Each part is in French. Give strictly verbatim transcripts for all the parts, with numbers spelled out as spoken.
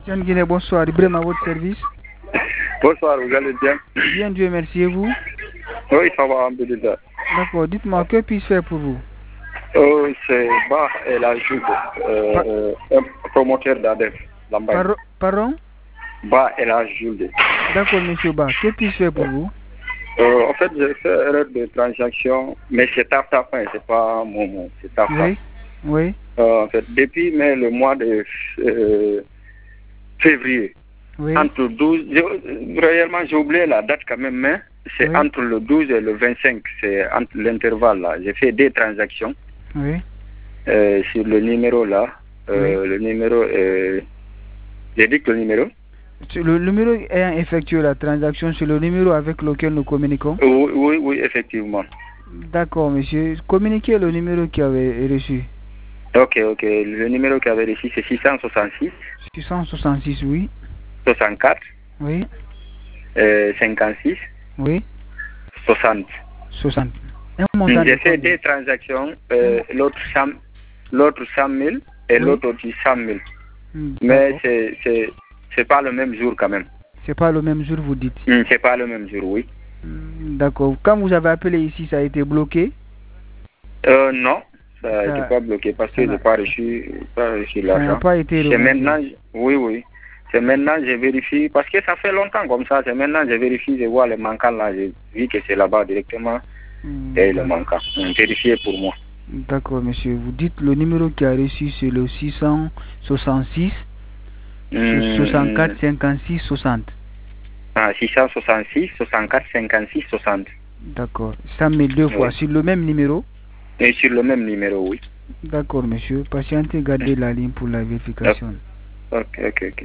Tiens Guinée, bonsoir. Ibrahim à votre service. Bonsoir, vous allez bien? Bien, Dieu merci. Et vous? Oui, ça va, alhamdoulilah. D'accord. Dites-moi, que puis-je faire pour vous? Oh, c'est Bah El Ajoud, euh, un promoteur d'Adef, Lambaye. Par pardon? Bah El Ajoud. D'accord, monsieur Ba. Que puis-je faire pour vous? Euh, en fait, j'ai fait erreur de transaction, mais c'est taf taf, hein, c'est pas mon nom, c'est taf taf. Oui, oui. Euh, en fait, depuis mais le mois de euh, février, Oui. entre douze, je, réellement j'ai oublié la date quand même, mais c'est Oui. entre le douze et le vingt-cinq, c'est entre l'intervalle là. J'ai fait des transactions Oui. euh, sur le numéro là. Euh, Oui. Le numéro, euh, j'ai dit que le numéro. Le numéro ayant effectué la transaction, c'est le numéro avec lequel nous communiquons? Oui, oui, oui, effectivement. D'accord, monsieur. Communiquez le numéro qui avait reçu. Ok, ok. Le numéro qui avait reçu, c'est six cent soixante-six. six cent soixante-six, oui. soixante-quatre. Oui. Euh, cinquante-six. Oui. soixante. soixante. Un montant J'ai de fait combien? des transactions, euh, l'autre cent, l'autre cent mille et Oui. l'autre aussi cent mille. Hmm, Mais d'accord. c'est, c'est, c'est pas le même jour quand même. C'est pas le même jour, vous dites? Hmm, C'est pas le même jour, oui. Hmm, d'accord. Quand vous avez appelé ici, ça a été bloqué? Euh, non, ça Ça, n'était pas bloqué parce ça que je n'a n'ai pas reçu, pas reçu ça n'a l'argent. pas été C'est remonté. maintenant, oui, oui. C'est maintenant je vérifie, parce que ça fait longtemps comme ça, c'est maintenant je vérifie, je vois les manquants là, je vis que c'est là-bas directement, Hmm, et le d'ac- manquant. Vérifiez pour moi. D'accord, monsieur. Vous dites le numéro qui a reçu, c'est le six cent soixante-six, soixante-quatre, Hum, cinquante-six, soixante. ah, six cent soixante-six, soixante-quatre, cinquante-six, soixante. D'accord. Ça met deux fois. Oui. Sur le même numéro? Et sur le même numéro, oui. D'accord, monsieur. Patientez, gardez la ligne pour la vérification. Ok, ok, ok.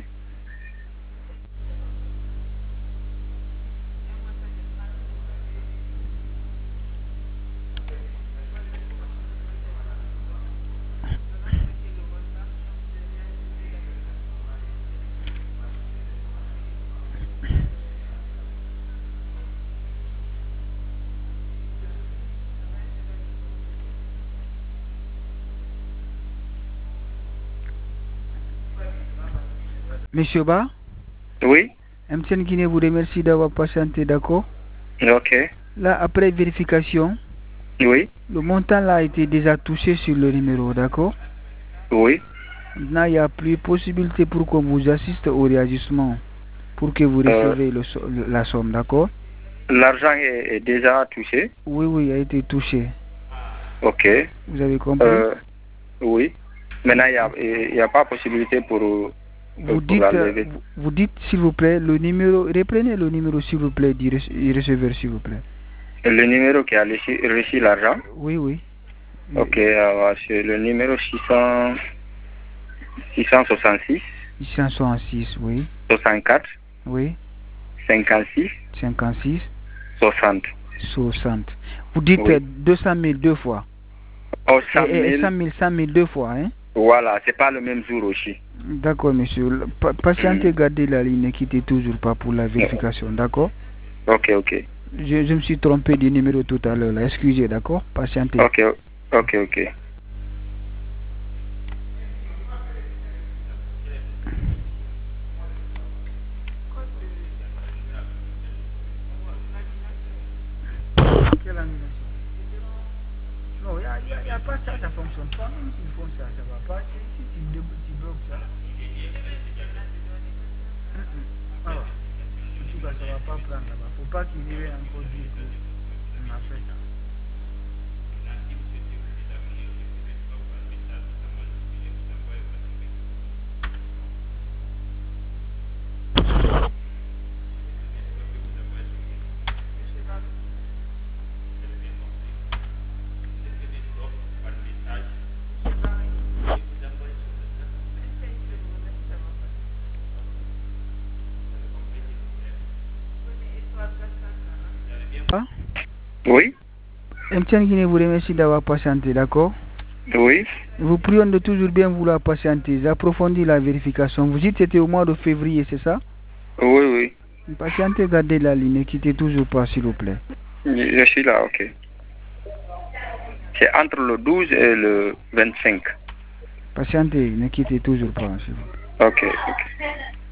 Monsieur Ba, Oui, M T N Guinée vous remercie d'avoir patienté, d'accord? ok. Là, après vérification, Oui, le montant là a été déjà touché sur le numéro, d'accord? oui. Maintenant, il n'y a plus possibilité pour qu'on vous assiste au réajustement, pour que vous Euh, recevez le, so- le- la somme, d'accord? L'argent est, est déjà touché. Oui, oui, a été touché. Ok. Vous avez compris? Euh, oui. Maintenant, il n'y a, il y a pas possibilité pour, Vous pour dites, euh, l'enlever. vous, vous dites s'il vous plaît, le numéro, reprenez le numéro s'il vous plaît du rece- du receveur, s'il vous plaît. Le numéro qui a reçu, reçu l'argent. Oui, oui. Ok, alors, c'est le numéro six cents, six cent soixante-six, six cent soixante-six, oui. soixante-quatre, Oui. cinquante-six, cinquante-six, soixante. soixante. Vous dites Oui. euh, deux cent mille deux fois. Oh, Et, cent et cent mille. mille, cent mille deux fois, hein? Voilà, c'est pas le même jour aussi. D'accord, monsieur. Pa- patientez, Hmm. gardez la ligne, ne quittez toujours pas pour la vérification, d'accord? Ok, ok. Je, je me suis trompé du numéro tout à l'heure, là. Excusez, d'accord? Patientez. Ok, ok, ok. Quelle annulation? Non, il n'y a, y a- y a pas ça, ça fonctionne pas. Même s'ils font ça, ça va pas. Si si tu, dé- tu bloques ça. Hum, hum. Alors, en tout cas, ça va pas prendre là-bas. Faut pas qu'ils viennent encore dire qu'on a fait ça. Ah? Oui, M T N Guinée vous remercie d'avoir patienté, d'accord? oui. Vous prions de toujours bien vouloir patienter. J'approfondis la vérification. Vous dites que c'était au mois de février, c'est ça? Oui, oui. Patientez, gardez la ligne, ne quittez toujours pas, s'il vous plaît. Je suis là, ok. C'est entre le douze et le vingt-cinq. Patientez, ne quittez toujours pas, s'il vous plaît. Ok, ok.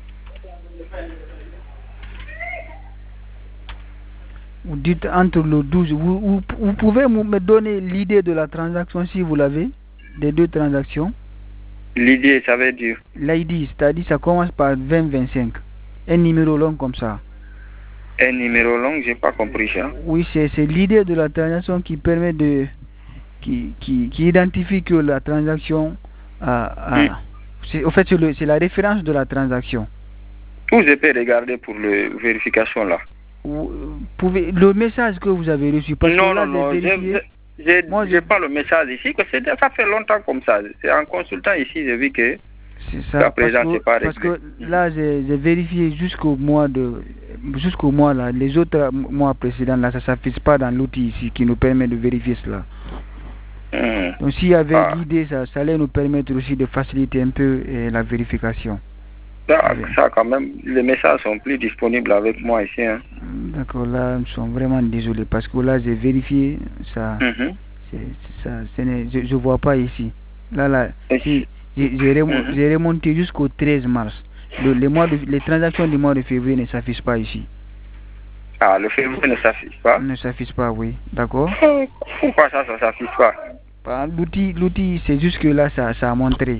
Vous dites entre le douze. Vous, vous, vous pouvez me donner l'idée de la transaction si vous l'avez, des deux transactions? L'idée, ça veut dire? L'I D, c'est-à-dire ça commence par vingt vingt-cinq. Un numéro long comme ça. Un numéro long, j'ai pas compris ça. Oui, c'est l'idée de la transaction qui permet de... qui, qui, qui identifie que la transaction a... a Hmm. Au fait, c'est la référence de la transaction. Où je peux regarder pour la vérification là? Vous pouvez, le message que vous avez reçu, parce non, que là, non, non, je n'ai pas le message ici, que ça fait longtemps comme ça. C'est en consultant ici, j'ai vu que ça, présent, parce, que, pas parce que là, j'ai vérifié jusqu'au mois de jusqu'au mois là, les autres mois précédents là, ça ne s'affiche pas dans l'outil ici qui nous permet de vérifier cela. Mmh. Donc s'il y avait ah. l'idée, ça, ça allait nous permettre aussi de faciliter un peu eh, la vérification. Ça, ça, quand même, les messages sont plus disponibles avec moi ici. Hein. D'accord, là, nous sommes vraiment désolés parce que là, j'ai vérifié, ça, mmh. ça je ne vois pas ici. Là, là, si, j'ai remonté, mmh. remonté jusqu'au treize mars. Le, les, mois de, les transactions du mois de février ne s'affichent pas ici. Ah, le février ne s'affiche pas? Ne s'affiche pas, oui. D'accord. Pourquoi ça, ça ne s'affiche pas? L'outil, c'est juste que là, ça, ça a montré.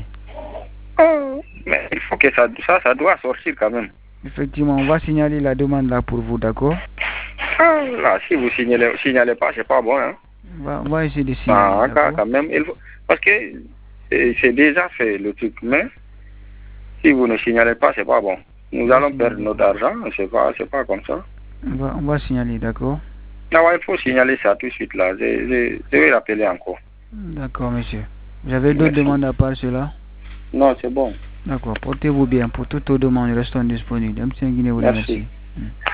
Oh. Mais il faut que ça, ça, ça doit sortir quand même. Effectivement, on va signaler la demande là pour vous, d'accord? Ah, là, si vous ne signalez, signalez pas, c'est pas bon. Hein? On, va, on va essayer de signaler. Ah, quand même, il faut, parce que c'est déjà fait le truc, mais si vous ne signalez pas, c'est pas bon. Nous allons perdre notre argent, c'est pas, c'est pas comme ça. On va, on va signaler, d'accord? Ah ouais, il faut signaler ça tout de suite là. Je, je, je vais rappeler encore. D'accord, monsieur. Vous avez d'autres demandes à part cela? Non, c'est bon. D'accord, portez-vous bien. Pour toutes vos demandes, restons disponibles. Merci. Merci.